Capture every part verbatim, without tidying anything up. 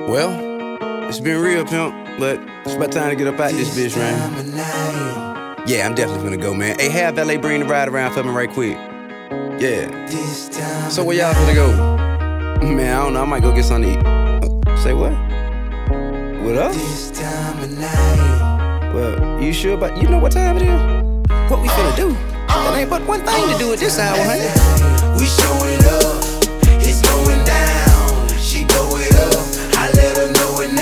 Well, it's been real, pimp, but it's about time to get up out this bitch, man. Yeah, I'm definitely gonna go, man. Hey, have L A bring the ride around for me right quick. Yeah. So where y'all finna go? Man, I don't know, I might go get something to eat. Uh, say what? What up? Well, you sure about, you know what time it is? What we finna do? That ain't but one thing to do at this hour, huh? We showing up, it's going down. She go it up, I let her know it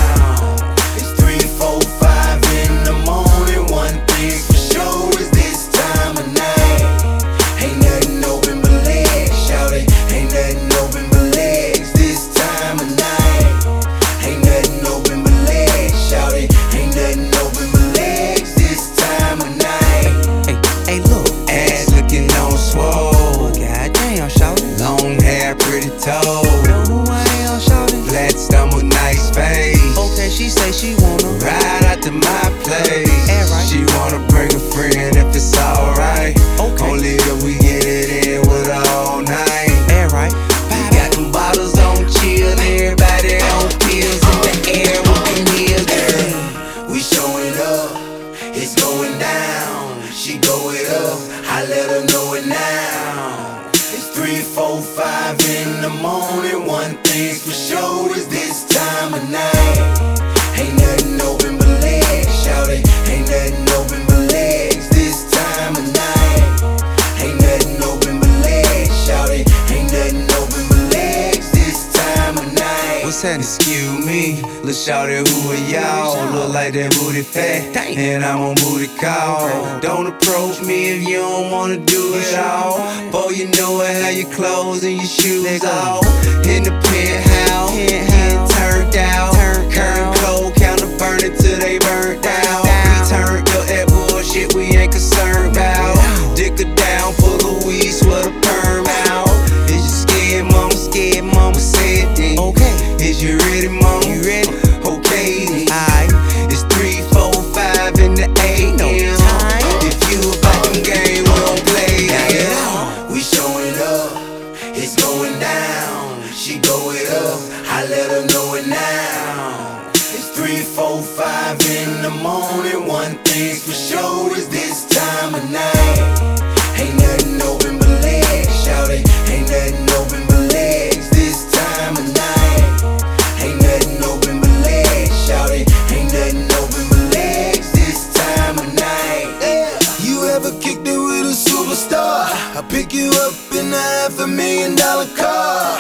now. It's three, four, five in the morning. One thing for sure is this time of night ain't nothing open but legs, shout it. Ain't nothing open but legs. This time of night ain't nothing open but legs, shout it. Ain't nothing open but legs. This time of night. Hey, hey, look, ass looking on swole. Goddamn, shawty. Long hair, pretty toes. Know who I am, shawty? Flat stomach, nice face. Okay, she say she wanna Ride out to my place. Yeah, right. She wanna bring a friend if it's alright. Okay. Only if we get it in with her all night. Yeah, right. We got them bottles on chill, everybody on pills in the air with them heels. Hey, we showing up, it's going down. She go it up, I let her know it now. It's three, four, five in the morning. One thing for sure is this time of night ain't nothing open but legs, shout it. Ain't nothing open but legs. This time of night ain't nothing open but legs, shout it. Ain't nothing open but legs. This time of night. What's happening? Excuse me, let's shout it, who are y'all? Look like that booty fat, and I'm on booty call. Don't approach me if you don't wanna do it all. Boy, you know it, have your clothes and your shoes off. In the penthouse, getting turned out. Current cold, counter burning till they burnt out. We turned up that bullshit we ain't concerned about. Dick her down, pull a weed, sweat a perm out. Is you scared, mama? Scared, mama said then. Okay. Is you ready, mama? You ready? Okay then. Aight. It's three, four, five in the A M. No time. If you about them game, we don't play them. We showing up, it's going down. She go it up, I let her know it now. It's three, four, five in the morning. One thing for sure is this time of night ain't nothing open but legs, shout it. Ain't nothing open but legs. This time of night ain't nothing open but legs, shout it. Ain't nothing open but legs. This time of night. You ever kicked it with a superstar? I pick you up in a half a million dollar car,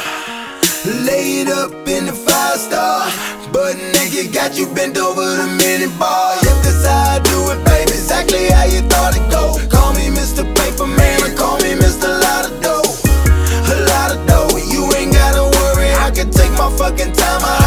lay it up in the five star, butt naked, got you bent over the mini bar. Yep, that's how I do it, baby. Exactly how you thought it go. Call me Mister Paper Man, or call me Mister Lot of Dough. A lot of dough, you ain't gotta worry. I can take my fucking time. I